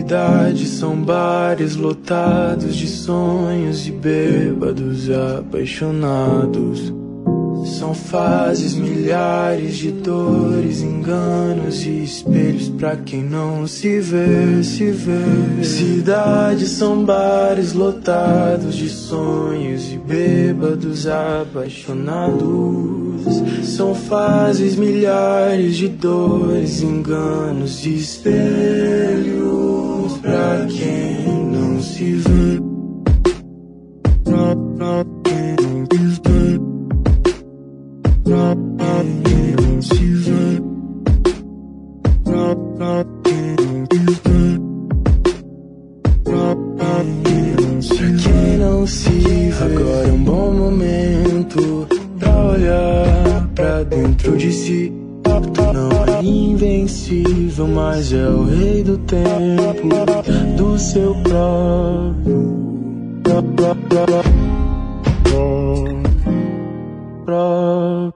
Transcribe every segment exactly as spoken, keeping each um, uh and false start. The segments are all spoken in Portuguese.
Cidades são bares lotados de sonhos e bêbados apaixonados. São fases, milhares de dores, enganos e espelhos pra quem não se vê, se vê. Cidades são bares lotados de sonhos e bêbados apaixonados. São fases, milhares de dores, enganos e espelhos pra quem não se vê. Pra, pra quem não se vê. Pra quem não se vê. Pra, pra quem não se vê. Pra, pra quem não se vê. Agora é um bom momento pra olhar pra dentro de si. Não é invencível, mas é o rei do tempo, do seu próprio. Pró, pró, pró, pró, pró,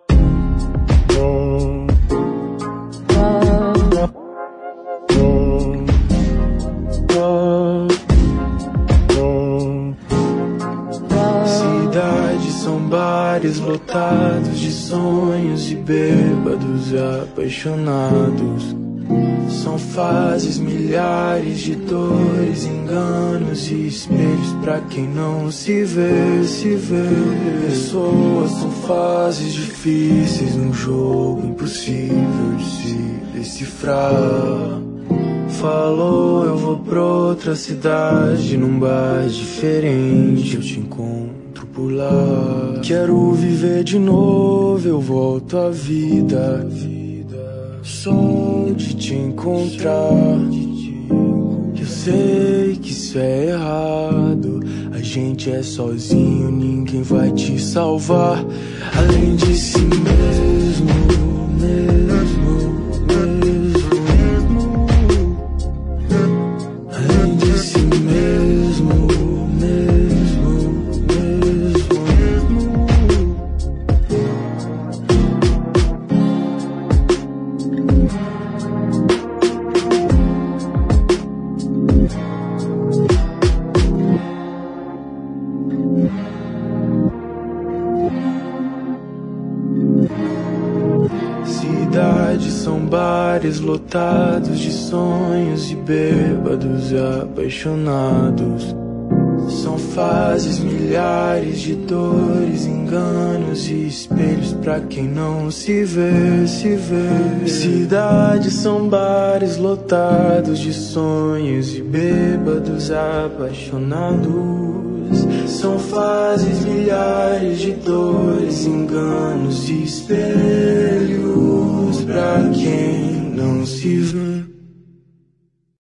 Cidades são bares lotados de sonhos e bêbados apaixonados. São fases, milhares de dores, enganos e espelhos pra quem não se vê, se vê. Pessoas são fases difíceis num jogo impossível de se decifrar. Falou, eu vou pra outra cidade, num bar diferente, eu te encontro por lá. Quero viver de novo, eu volto à vida. Só de te encontrar. Eu sei que isso é errado. A gente é sozinho, ninguém vai te salvar. Além de si mesmo, mesmo, mesmo. Além de si mesmo, mesmo, mesmo. Cidades são bares lotados de sonhos e bêbados apaixonados. São fases, milhares de dores, enganos e espelhos pra quem não se vê, se vê. Cidades são bares lotados de sonhos e bêbados apaixonados. São fases, milhares de dores, enganos e espelhos pra quem não se vê.